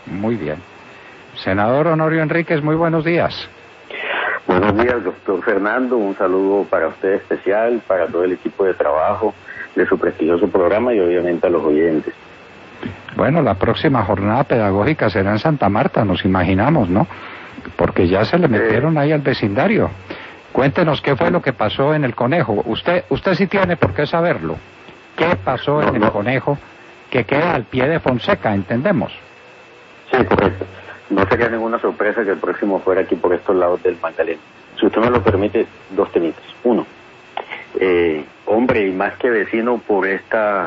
Muy bien. Senador Honorio Enríquez, muy buenos días. Buenos días, doctor Fernando. Un saludo para usted especial, para todo el equipo de trabajo de su prestigioso programa y obviamente a los oyentes. Bueno, la próxima jornada pedagógica será en Santa Marta, nos imaginamos, ¿no? Porque ya se le metieron ahí al vecindario. Cuéntenos qué fue lo que pasó en el Conejo. Usted sí tiene por qué saberlo. ¿Qué pasó en el Conejo que queda al pie de Fonseca, entendemos? Sí, correcto. No sería ninguna sorpresa que el próximo fuera aquí por estos lados del Magdalena. Si usted me lo permite, dos temitas. Uno, hombre, y más que vecino por estas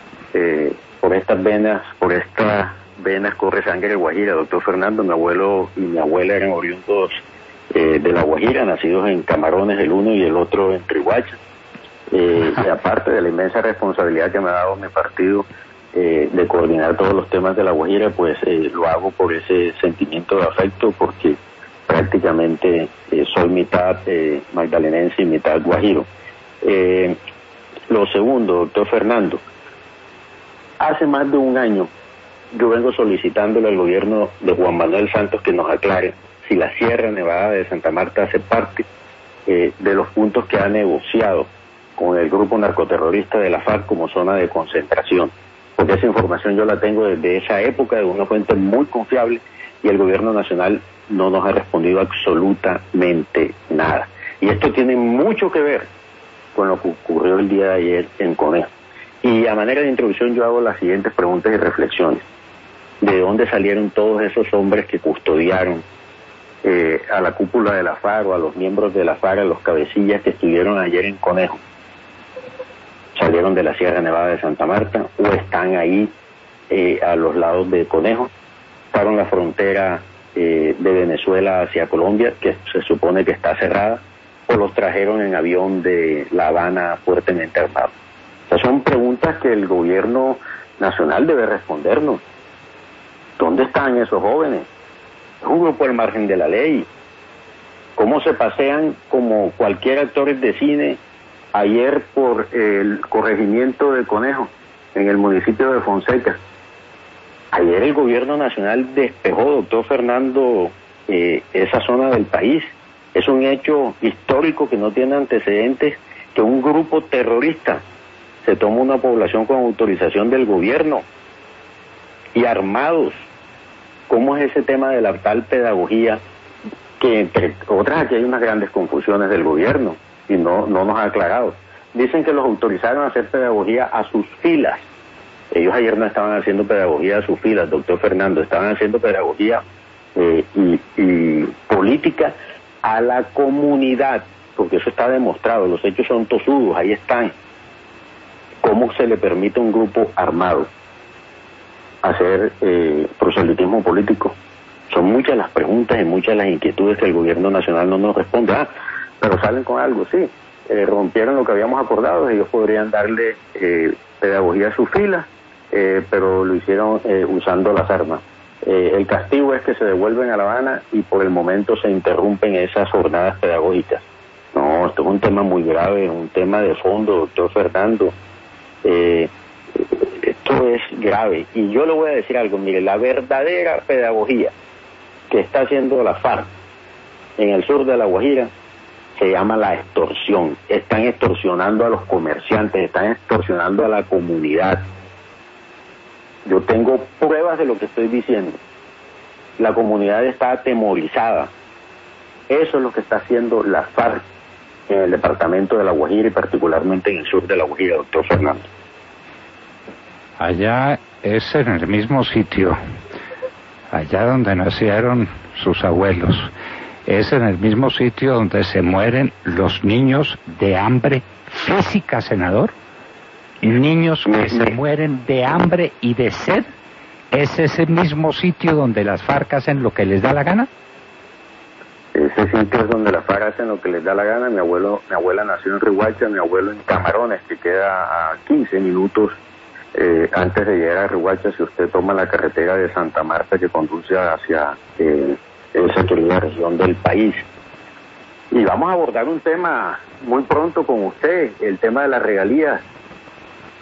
venas corre sangre de Guajira, doctor Fernando. Mi abuelo y mi abuela eran oriundos de la Guajira, nacidos en Camarones, el uno y el otro en Riohacha. Y aparte de la inmensa responsabilidad que me ha dado mi partido de coordinar todos los temas de la Guajira, pues lo hago por ese sentimiento de afecto, porque prácticamente soy mitad magdalenense y mitad guajiro. Lo segundo, doctor Fernando, hace más de un año yo vengo solicitándole al gobierno de Juan Manuel Santos que nos aclare si la Sierra Nevada de Santa Marta hace parte de los puntos que ha negociado con el grupo narcoterrorista de la FARC como zona de concentración, porque esa información yo la tengo desde esa época de una fuente muy confiable y el gobierno nacional no nos ha respondido absolutamente nada. Y esto tiene mucho que ver con lo que ocurrió el día de ayer en Conejo. Y a manera de introducción yo hago las siguientes preguntas y reflexiones. ¿De dónde salieron todos esos hombres que custodiaron a la cúpula de la FARC o a los miembros de la FARC, a los cabecillas que estuvieron ayer en Conejo? ¿Salieron de la Sierra Nevada de Santa Marta o están ahí a los lados de Conejo? ¿Pasaron la frontera de Venezuela hacia Colombia, que se supone que está cerrada, o los trajeron en avión de La Habana fuertemente armados? Esas son preguntas que el gobierno nacional debe respondernos. ¿Dónde están esos jóvenes? Es un grupo al margen de la ley. ¿Cómo se pasean como cualquier actor de cine ayer por el corregimiento de Conejo, en el municipio de Fonseca? Ayer el gobierno nacional despejó, doctor Fernando, esa zona del país. Es un hecho histórico que no tiene antecedentes, que un grupo terrorista se toma una población con autorización del gobierno y armados. ¿Cómo es ese tema de la tal pedagogía? Que entre otras aquí hay unas grandes confusiones del gobierno y no nos ha aclarado. Dicen que los autorizaron a hacer pedagogía a sus filas. Ellos ayer no estaban haciendo pedagogía a sus filas, doctor Fernando, estaban haciendo pedagogía y política a la comunidad, porque eso está demostrado, los hechos son tosudos, ahí están. ¿Cómo se le permite a un grupo armado hacer proselitismo político? Son muchas las preguntas y muchas las inquietudes que el gobierno nacional no nos responde. Pero salen con algo, sí. Rompieron lo que habíamos acordado, ellos podrían darle pedagogía a sus filas, pero lo hicieron usando las armas. El castigo es que se devuelven a La Habana y por el momento se interrumpen esas jornadas pedagógicas. No, esto es un tema muy grave, un tema de fondo, doctor Fernando. Esto es grave. Y yo le voy a decir algo, mire, la verdadera pedagogía que está haciendo la FARC en el sur de La Guajira se llama la extorsión. Están extorsionando a los comerciantes, están extorsionando a la comunidad. Yo tengo pruebas de lo que estoy diciendo. La comunidad está atemorizada. Eso es lo que está haciendo la FARC en el departamento de La Guajira y particularmente en el sur de La Guajira, doctor Fernando. Allá es en el mismo sitio, allá donde nacieron sus abuelos, es en el mismo sitio donde se mueren los niños de hambre física, senador. Niños que se mueren de hambre y de sed. ¿Es ese mismo sitio donde las FARC hacen lo que les da la gana? Ese sitio es donde las FARC hacen lo que les da la gana. Mi abuela nació en Riohacha, mi abuelo en Camarones, que queda a 15 minutos antes de llegar a Riohacha, si usted toma la carretera de Santa Marta que conduce hacia esa querida región del país. Y vamos a abordar un tema muy pronto con usted, el tema de las regalías.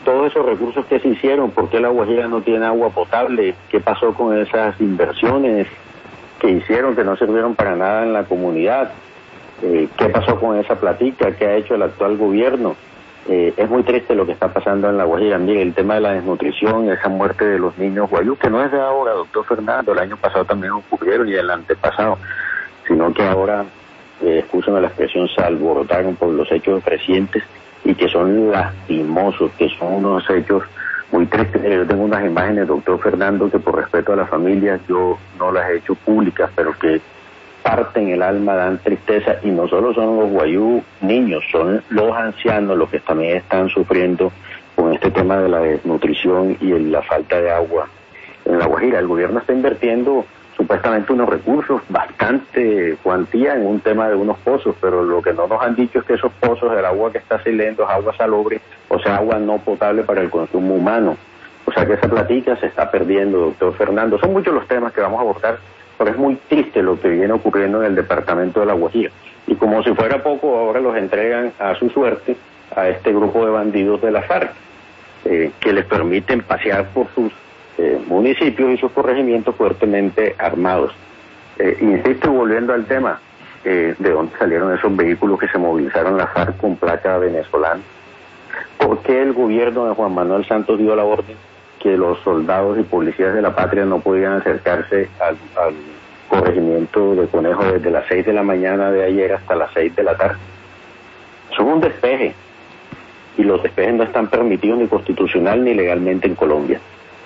todos esos recursos que se hicieron, ¿por qué La Guajira no tiene agua potable? ¿Qué pasó con esas inversiones que hicieron que no sirvieron para nada en la comunidad? ¿Qué pasó con esa platica? ¿Qué ha hecho el actual gobierno? Es muy triste lo que está pasando en La Guajira. Mire, el tema de la desnutrición, esa muerte de los niños guayú, que no es de ahora, doctor Fernando, el año pasado también ocurrieron y el antepasado, sino que ahora, escúchame la expresión, se alborotaron por los hechos recientes y que son lastimosos, que son unos hechos muy tristes. Yo tengo unas imágenes, doctor Fernando, que por respeto a la familia yo no las he hecho públicas, pero que parten el alma, dan tristeza, y no solo son los guayú niños, son los ancianos los que también están sufriendo con este tema de la desnutrición y la falta de agua en La Guajira. El gobierno está invirtiendo supuestamente unos recursos, bastante cuantía en un tema de unos pozos, pero lo que no nos han dicho es que esos pozos, el agua que está saliendo es agua salobre, o sea, agua no potable para el consumo humano. O sea que esa platica se está perdiendo, doctor Fernando. Son muchos los temas que vamos a abordar, pero es muy triste lo que viene ocurriendo en el departamento de La Guajira. Y como si fuera poco, ahora los entregan a su suerte a este grupo de bandidos de la FARC, que les permiten pasear por sus municipios y sus corregimientos fuertemente armados. Insisto, volviendo al tema, de dónde salieron esos vehículos que se movilizaron la FARC con placa venezolana. ¿Por qué el gobierno de Juan Manuel Santos dio la orden que los soldados y policías de la patria no podían acercarse al corregimiento de Conejo desde las 6 de la mañana de ayer hasta las 6 de la tarde? Son un despeje, y los despejes no están permitidos ni constitucional ni legalmente en Colombia.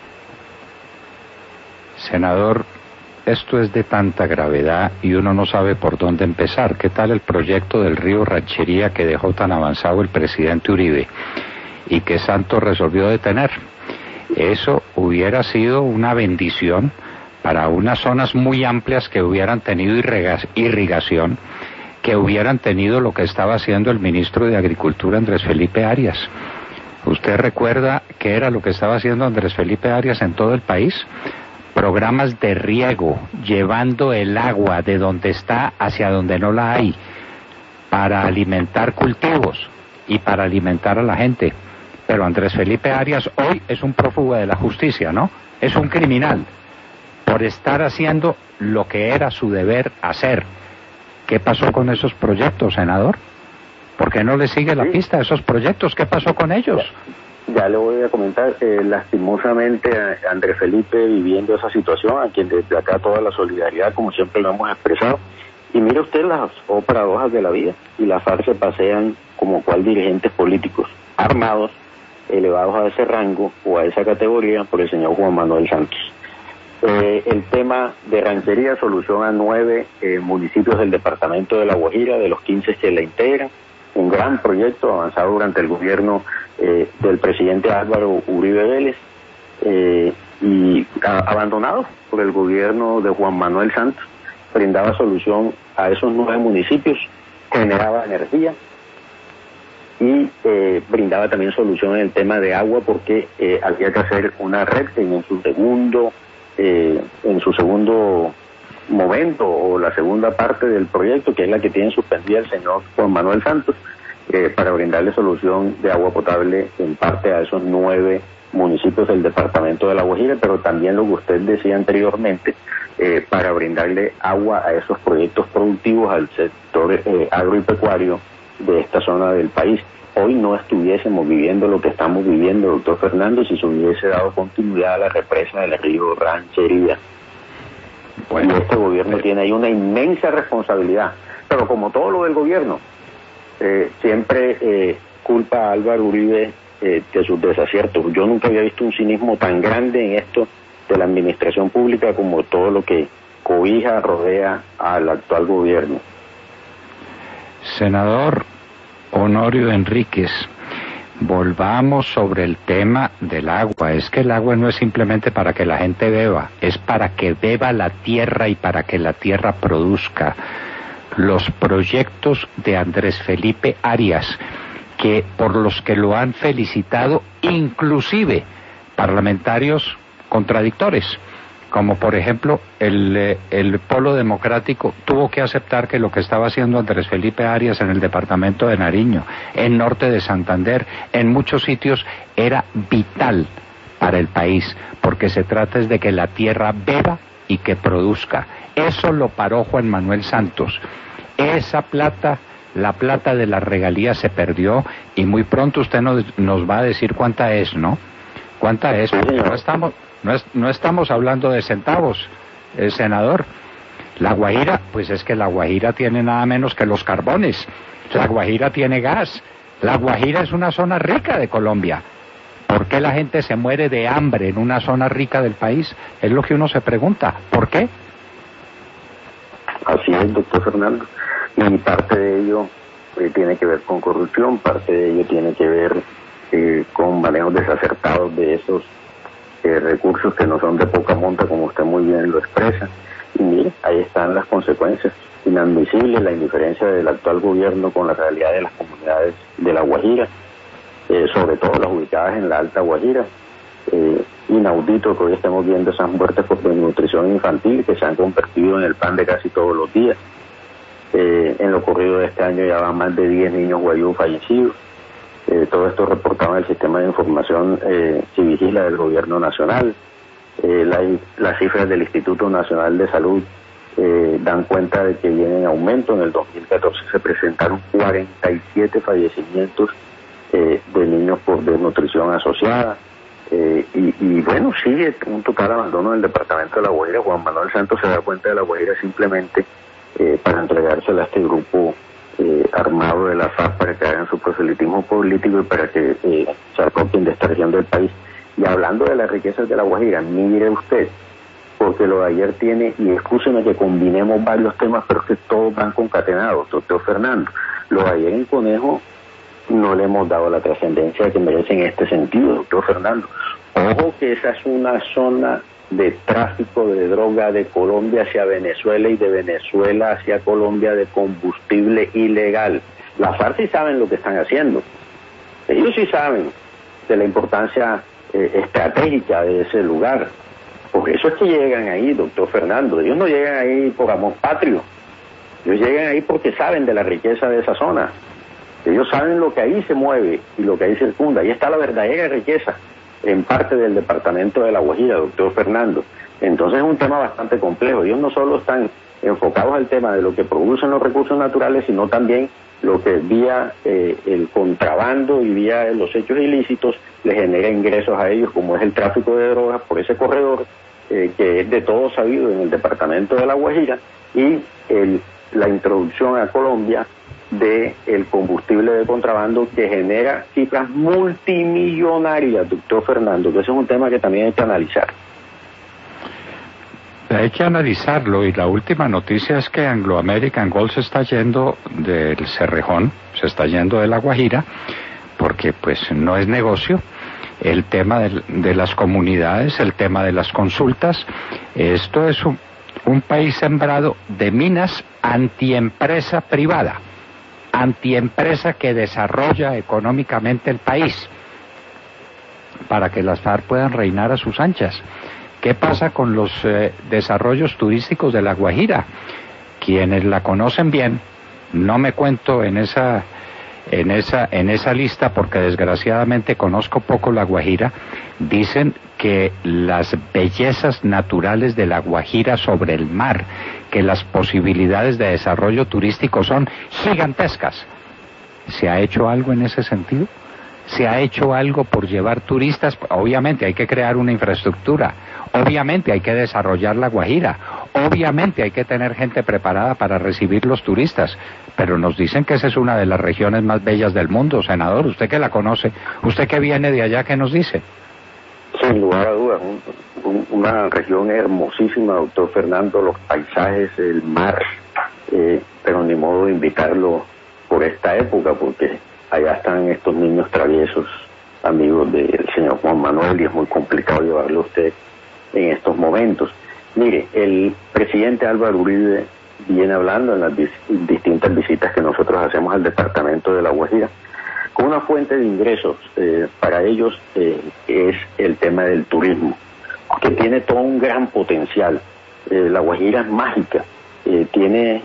Senador, esto es de tanta gravedad y uno no sabe por dónde empezar. ¿Qué tal el proyecto del río Ranchería que dejó tan avanzado el presidente Uribe y que Santos resolvió detener? Eso hubiera sido una bendición para unas zonas muy amplias que hubieran tenido irrigación, que hubieran tenido lo que estaba haciendo el ministro de Agricultura, Andrés Felipe Arias. ¿Usted recuerda qué era lo que estaba haciendo Andrés Felipe Arias en todo el país? Programas de riego, llevando el agua de donde está hacia donde no la hay, para alimentar cultivos y para alimentar a la gente. Pero Andrés Felipe Arias hoy es un prófugo de la justicia, ¿no? Es un criminal por estar haciendo lo que era su deber hacer. ¿Qué pasó con esos proyectos, senador? ¿Por qué no le sigue la pista a esos proyectos? ¿Qué pasó con ellos? Ya le voy a comentar. Lastimosamente, Andrés Felipe viviendo esa situación, a quien desde acá toda la solidaridad, como siempre lo hemos expresado. Y mire usted las paradojas de la vida, y las FARC se pasean como cual dirigentes políticos armados, elevados a ese rango o a esa categoría por el señor Juan Manuel Santos. El tema de Ranchería soluciona 9 municipios del departamento de La Guajira, de los 15 que la integran. Un gran proyecto avanzado durante el gobierno del presidente Álvaro Uribe Vélez, y abandonado por el gobierno de Juan Manuel Santos. Brindaba solución a esos 9 municipios, generaba energía y brindaba también solución en el tema de agua, porque había que hacer una red en su segundo momento, o la segunda parte del proyecto, que es la que tiene suspendida el señor Juan Manuel Santos, para brindarle solución de agua potable en parte a esos 9 municipios del departamento de La Guajira, pero también lo que usted decía anteriormente, para brindarle agua a esos proyectos productivos al sector agropecuario de esta zona del país. Hoy no estuviésemos viviendo lo que estamos viviendo, doctor Fernando, si se hubiese dado continuidad a la represa del río Ranchería. Bueno, y este gobierno tiene ahí una inmensa responsabilidad, pero como todo lo del gobierno, siempre culpa a Álvaro Uribe de sus desaciertos. Yo nunca había visto un cinismo tan grande en esto de la administración pública como todo lo que cobija, rodea al actual gobierno. Senador Honorio Enríquez, volvamos sobre el tema del agua. Es que el agua no es simplemente para que la gente beba, es para que beba la tierra y para que la tierra produzca. Los proyectos de Andrés Felipe Arias, que por los que lo han felicitado inclusive parlamentarios contradictores, como por ejemplo el Polo Democrático tuvo que aceptar que lo que estaba haciendo Andrés Felipe Arias en el departamento de Nariño, en norte de Santander, en muchos sitios, era vital para el país, porque se trata es de que la tierra beba y que produzca. Eso lo paró Juan Manuel Santos. Esa plata, la plata de las regalías, se perdió, y muy pronto usted nos va a decir cuánta es, ¿no? ¿Cuánta es? No estamos hablando de centavos, senador. La Guajira, pues es que la Guajira tiene nada menos que los carbones. La Guajira tiene gas. La Guajira es una zona rica de Colombia. ¿Por qué la gente se muere de hambre en una zona rica del país? Es lo que uno se pregunta. ¿Por qué? Así es, doctor Fernando. Y parte de ello tiene que ver con corrupción, parte de ello tiene que ver con manejos desacertados de esos recursos que no son de poca monta, como usted muy bien lo expresa. Y mire, ahí están las consecuencias. Inadmisible la indiferencia del actual gobierno con la realidad de las comunidades de La Guajira, sobre todo las ubicadas en la Alta Guajira. Inaudito que hoy estemos viendo esas muertes por desnutrición infantil que se han convertido en el pan de casi todos los días. En lo corrido de este año ya van más de 10 niños guayú fallecidos. Todo esto reportado en el sistema de información Civigila del Gobierno Nacional. Las cifras del Instituto Nacional de Salud dan cuenta de que viene en aumento. En el 2014 se presentaron 47 fallecimientos de niños por desnutrición asociada. Y bueno, sigue un total abandono del departamento de La Guajira. Juan Manuel Santos se da cuenta de La Guajira simplemente para entregársela a este grupo armado de la FARC para que hagan su proselitismo político y para que se acopien de esta región del país. Y hablando de las riquezas de La Guajira, mire usted, porque lo de ayer tiene, y escúcheme que combinemos varios temas, pero es que todos van concatenados, doctor Fernando. Lo de ayer en Conejo no le hemos dado la trascendencia que merece en este sentido, doctor Fernando. Ojo que esa es una zona de tráfico de droga de Colombia hacia Venezuela y de Venezuela hacia Colombia de combustible ilegal. Las FARC sí saben lo que están haciendo. Ellos sí saben de la importancia estratégica de ese lugar. Por eso es que llegan ahí, doctor Fernando. Ellos no llegan ahí por amor patrio. Ellos llegan ahí porque saben de la riqueza de esa zona. Ellos saben lo que ahí se mueve y lo que ahí circunda. Ahí está la verdadera riqueza en parte del departamento de La Guajira, doctor Fernando. Entonces es un tema bastante complejo. Ellos no solo están enfocados al tema de lo que producen los recursos naturales, sino también lo que vía el contrabando y vía los hechos ilícitos les genera ingresos a ellos, como es el tráfico de drogas por ese corredor, que es de todo sabido en el departamento de La Guajira, y la introducción a Colombia de el combustible de contrabando que genera cifras multimillonarias, doctor Fernando, que ese es un tema que también hay que analizar. Hay que analizarlo, y la última noticia es que Anglo American Gold se está yendo del Cerrejón, se está yendo de La Guajira, porque pues no es negocio. El tema de las comunidades, el tema de las consultas, esto es un país sembrado de minas antiempresa privada, antiempresa que desarrolla económicamente el país para que las FARC puedan reinar a sus anchas. ¿Qué pasa con los desarrollos turísticos de La Guajira? Quienes la conocen bien, no me cuento en esa lista porque desgraciadamente conozco poco La Guajira, dicen que las bellezas naturales de La Guajira sobre el mar, que las posibilidades de desarrollo turístico son gigantescas. ¿Se ha hecho algo en ese sentido? ¿Se ha hecho algo por llevar turistas? Obviamente hay que crear una infraestructura, obviamente hay que desarrollar La Guajira, obviamente hay que tener gente preparada para recibir los turistas, pero nos dicen que esa es una de las regiones más bellas del mundo, senador. Usted que la conoce, usted que viene de allá, ¿qué nos dice? Sin lugar a dudas, una región hermosísima, doctor Fernando, los paisajes, el mar, pero ni modo de invitarlo por esta época, porque allá están estos niños traviesos, amigos del señor Juan Manuel, y es muy complicado llevarlo a usted en estos momentos. Mire, el presidente Álvaro Uribe viene hablando en las distintas visitas que nosotros hacemos al departamento de La Guajira, con una fuente de ingresos para ellos es el tema del turismo. que tiene todo un gran potencial. La Guajira es mágica, tiene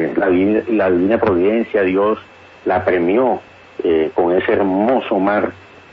la divina providencia, Dios la premió con ese hermoso mar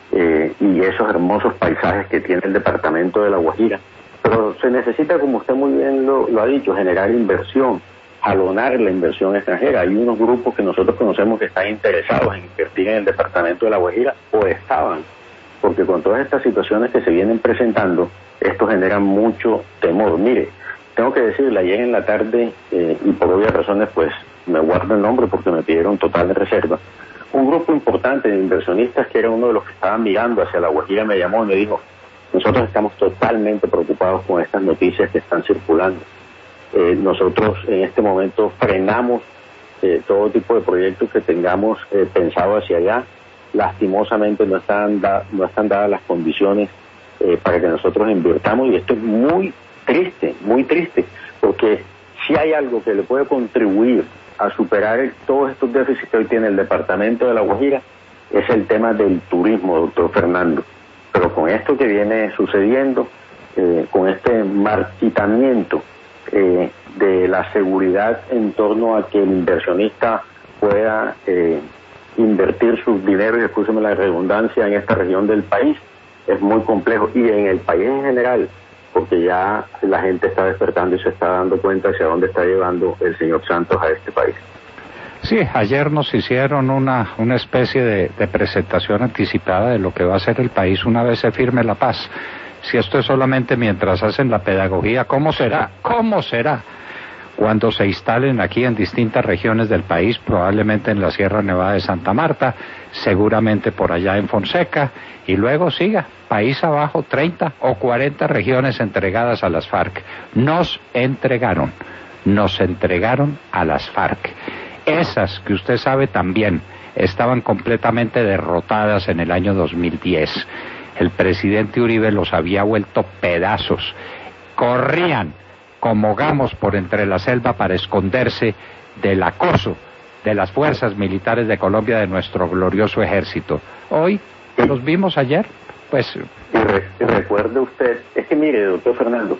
y esos hermosos paisajes que tiene el departamento de La Guajira. Pero se necesita, como usted muy bien lo ha dicho, generar inversión, jalonar la inversión extranjera. Hay unos grupos que nosotros conocemos que están interesados en invertir en el departamento de La Guajira, o estaban, porque con todas estas situaciones que se vienen presentando, esto genera mucho temor. Mire, tengo que decirle, ayer en la tarde, y por obvias razones, pues me guardo el nombre porque me pidieron total de reserva, un grupo importante de inversionistas, que era uno de los que estaban mirando hacia La Guajira, me llamó y me dijo: nosotros estamos totalmente preocupados con estas noticias que están circulando. Nosotros en este momento frenamos todo tipo de proyectos que tengamos pensado hacia allá. Lastimosamente no están dadas las condiciones para que nosotros invirtamos, y esto es muy triste, porque si hay algo que le puede contribuir a superar todos estos déficits que hoy tiene el departamento de La Guajira, es el tema del turismo, doctor Fernando. Pero con esto que viene sucediendo, con este marchitamiento de la seguridad en torno a que el inversionista pueda invertir sus dineros, y escúcheme la redundancia, en esta región del país, es muy complejo, y en el país en general, porque ya la gente está despertando y se está dando cuenta hacia dónde está llevando el señor Santos a este país. Sí, ayer nos hicieron una especie de presentación anticipada de lo que va a ser el país una vez se firme la paz. Si esto es solamente mientras hacen la pedagogía, ¿cómo será? ¿Cómo será? Cuando se instalen aquí en distintas regiones del país, probablemente en la Sierra Nevada de Santa Marta, seguramente por allá en Fonseca, y luego siga, país abajo, 30 o 40 regiones entregadas a las FARC. Nos entregaron a las FARC. Esas que usted sabe también estaban completamente derrotadas en el año 2010. El presidente Uribe los había vuelto pedazos. Corrían como gamos por entre la selva para esconderse del acoso de las fuerzas militares de Colombia, de nuestro glorioso ejército. Hoy, los vimos ayer, pues... Y recuerde usted, es que mire, doctor Fernando,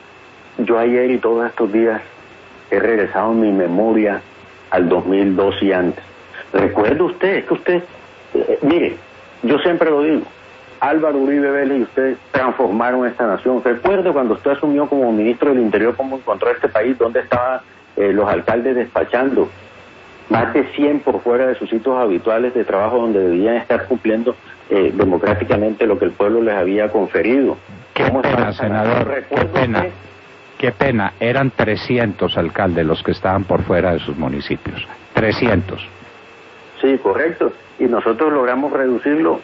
yo ayer y todos estos días he regresado en mi memoria al 2002 y antes. Recuerde usted, es que usted, mire, yo siempre lo digo, Álvaro Uribe Vélez y usted transformaron esta nación. Recuerde cuando usted asumió como ministro del Interior, cómo encontró este país, donde estaban los alcaldes despachando, más de 100 por fuera de sus sitios habituales de trabajo, donde debían estar cumpliendo democráticamente lo que el pueblo les había conferido. Qué pena, senador, qué pena. Qué pena, eran 300 alcaldes los que estaban por fuera de sus municipios. 300. Sí, correcto. Y nosotros logramos reducirlo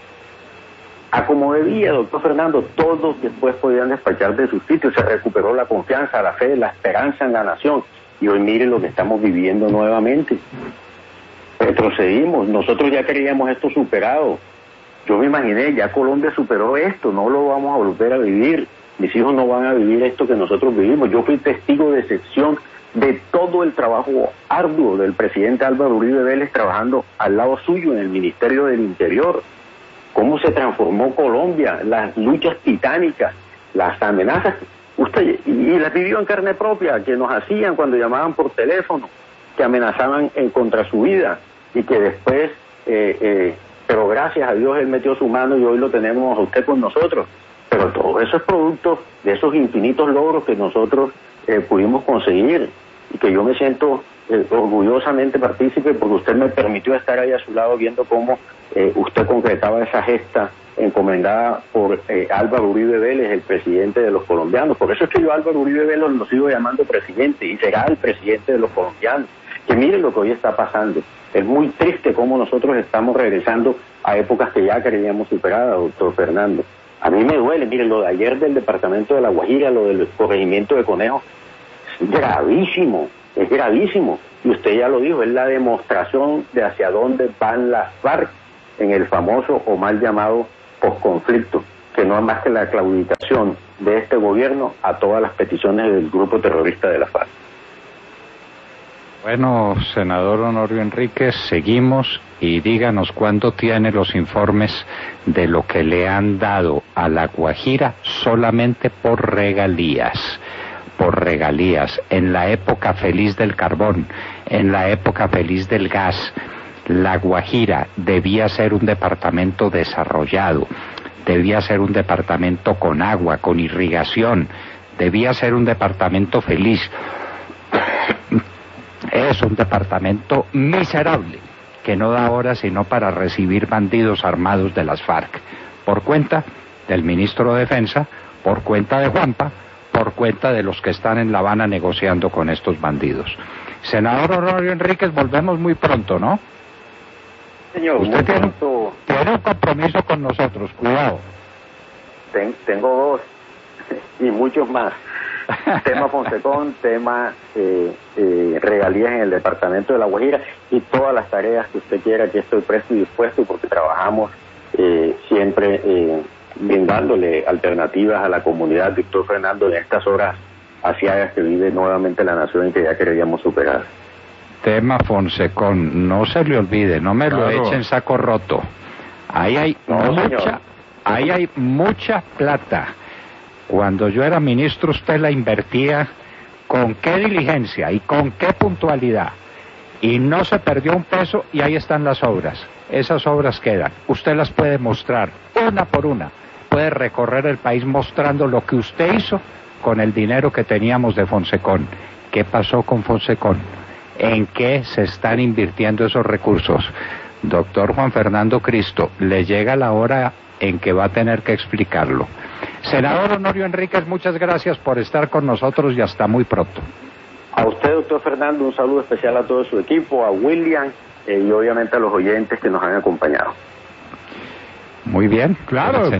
a como debía, doctor Fernando. Todos después podían despachar de sus sitios. Se recuperó la confianza, la fe, la esperanza en la nación. Y hoy miren lo que estamos viviendo nuevamente. Retrocedimos. Nosotros ya creíamos esto superado. Yo me imaginé, ya Colombia superó esto, no lo vamos a volver a vivir. Mis hijos no van a vivir esto que nosotros vivimos. Yo fui testigo de excepción de todo el trabajo arduo del presidente Álvaro Uribe Vélez, trabajando al lado suyo en el Ministerio del Interior. Cómo se transformó Colombia, las luchas titánicas, las amenazas, usted, y las vivió en carne propia, que nos hacían cuando llamaban por teléfono, que amenazaban contra su vida, y que después, pero gracias a Dios él metió su mano y hoy lo tenemos a usted con nosotros. Pero todo eso es producto de esos infinitos logros que nosotros pudimos conseguir, y que yo me siento orgullosamente partícipe, porque usted me permitió estar ahí a su lado viendo cómo usted concretaba esa gesta encomendada por Álvaro Uribe Vélez, el presidente de los colombianos. Por eso es que yo a Álvaro Uribe Vélez lo sigo llamando presidente, y será el presidente de los colombianos. Que miren lo que hoy está pasando. Es muy triste cómo nosotros estamos regresando a épocas que ya creíamos superadas, doctor Fernando. A mí me duele, miren, lo de ayer del departamento de La Guajira, lo del corregimiento de Conejos, es gravísimo. Y usted ya lo dijo, es la demostración de hacia dónde van las FARC en el famoso o mal llamado posconflicto, que no es más que la claudicación de este gobierno a todas las peticiones del grupo terrorista de la FARC. Bueno, senador Honorio Enríquez, seguimos y díganos cuándo tiene los informes de lo que le han dado a La Guajira solamente por regalías, en la época feliz del carbón, en la época feliz del gas. La Guajira debía ser un departamento desarrollado, debía ser un departamento con agua, con irrigación, debía ser un departamento feliz. Es un departamento miserable que no da hora sino para recibir bandidos armados de las FARC, por cuenta del ministro de Defensa, por cuenta de Juanpa, por cuenta de los que están en La Habana negociando con estos bandidos. Senador Honorio Enríquez, volvemos muy pronto, ¿no? Señor, usted tiene un compromiso con nosotros, cuidado. Tengo dos y muchos más. Tema Fonsecón, tema regalías en el departamento de La Guajira y todas las tareas que usted quiera, que estoy presto y dispuesto, porque trabajamos siempre brindándole alternativas a la comunidad, doctor Fernando, en estas horas asiagas que vive nuevamente la nación y que ya queríamos superar. Tema Fonsecón, no se le olvide, no me lo eche en saco roto. Ahí hay mucha plata. Cuando yo era ministro usted la invertía con qué diligencia y con qué puntualidad. Y no se perdió un peso y ahí están las obras. Esas obras quedan. Usted las puede mostrar una por una. Puede recorrer el país mostrando lo que usted hizo con el dinero que teníamos de Fonsecón. ¿Qué pasó con Fonsecón? ¿En qué se están invirtiendo esos recursos? Doctor Juan Fernando Cristo, le llega la hora en que va a tener que explicarlo. Senador Honorio Enríquez, muchas gracias por estar con nosotros y hasta muy pronto. A usted, doctor Fernando, un saludo especial a todo su equipo, a William y obviamente a los oyentes que nos han acompañado. Muy bien, claro.